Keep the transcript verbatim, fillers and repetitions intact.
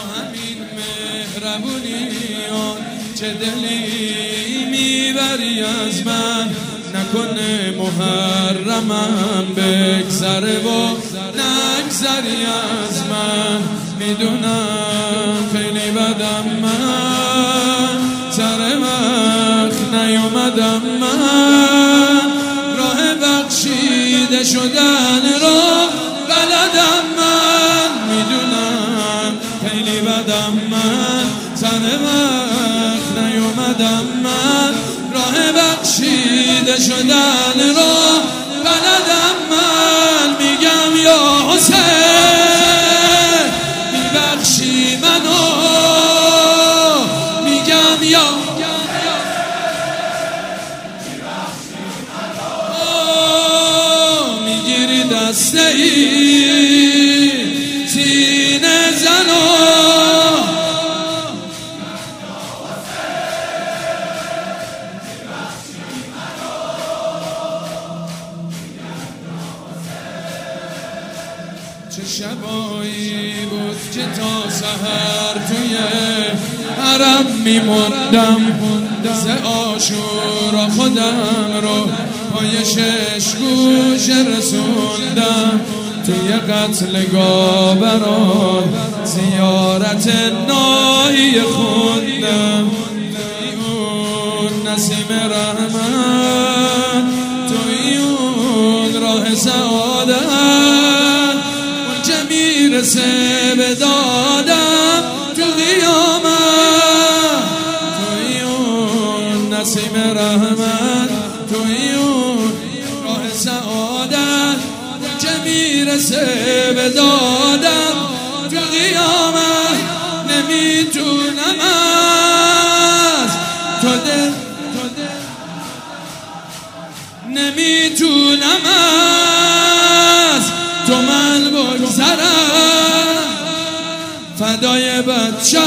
همین مهربونیات چه دلی میبری از من، نکنه محرمم بگذره و نگذری از من. میدونم خیلی بدم من، سر وقت نیومدم من، راه بخشیده شدن رو بلدم من. میدونم خیلی بدم من، سر وقت نیومدم من، راه بخشیده شدن رو بلدم من. میگم یا حسین میبخشی منو، میگم یا میگیری دسته ای سینه زنو، چه شبایی بود که تا سحر توی حرم میموندم، ز عاشورا خودم رو پای شش گوشه رسوندم، توی قتلگاه برای زیارت نایی خوندم. توی اون نسیم رحمت، توی اون راه سعادت، اون که میرسه به دادم تو قیامت. توی اون نسیم رحمت، توی اون راه سعادت، اون که میرسه به دادم تو قیامت. نمیتونم از تو دل نمیتونم از تو من بگذرم، فدای بچه